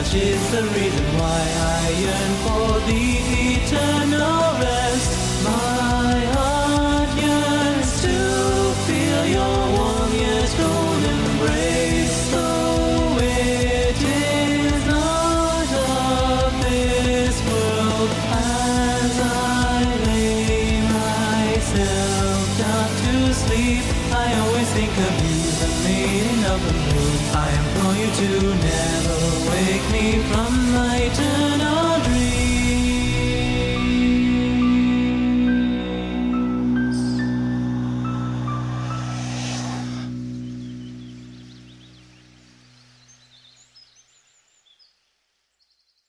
touch is the reason why I yearn for the eternal rest. My heart yearns to feel your warm yet cold embrace, though it is not of this world. As I lay myself down to sleep, I always think of you, the maiden of the moon. I implore you to never wake me from my eternal